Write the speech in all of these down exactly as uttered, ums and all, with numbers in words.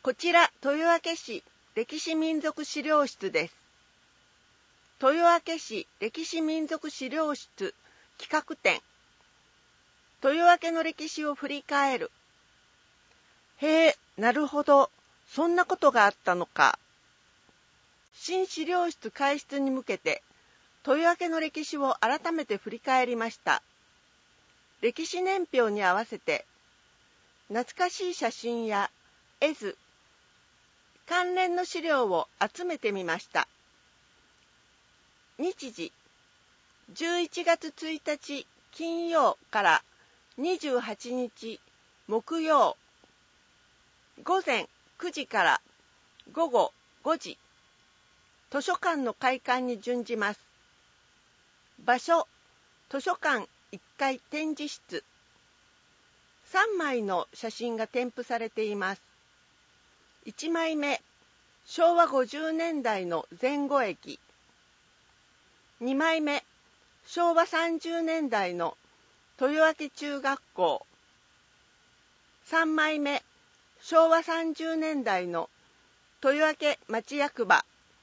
こちら豊明市歴史民俗資料室です。豊明市歴史民俗資料室企画展、豊明の歴史を振り返る。へえ、なるほど、そんなことがあったのか。新資料室開室に向けて、豊明の歴史を改めて振り返りました。歴史年表に合わせて、懐かしい写真や絵図、関連の資料を集めてみました。日時、じゅういちがつついたち金曜からにじゅうはちにち木曜、午前くじから午後ごじ、図書館の開館に準じます。場所、図書館いっかい展示室。さんまいの写真が添付されています。いちまいめ、しょうわごじゅうねんだいの前後駅。にまいめ、しょうわさんじゅうねんだいの豊明中学校。さんまいめ、しょうわさんじゅうねんだいの豊明町役場。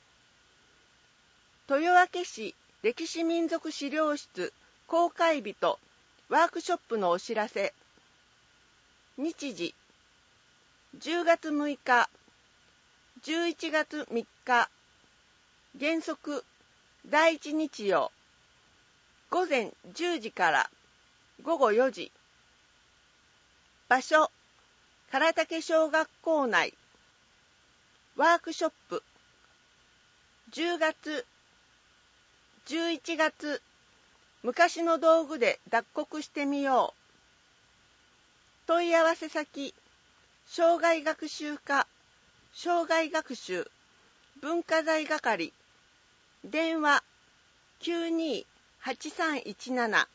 豊明市歴史民俗資料室公開日とワークショップのお知らせ。日時、じゅうがつむいか、じゅういちがつみっか、原則だいいち日曜、午前じゅうじから午後よじ。場所、唐竹小学校内。ワークショップ、じゅうがつ、じゅういちがつ、昔の道具で脱穀してみよう。問い合わせ先、障害学習課、障害学習、文化財係、電話きゅうにーはちさんいちなな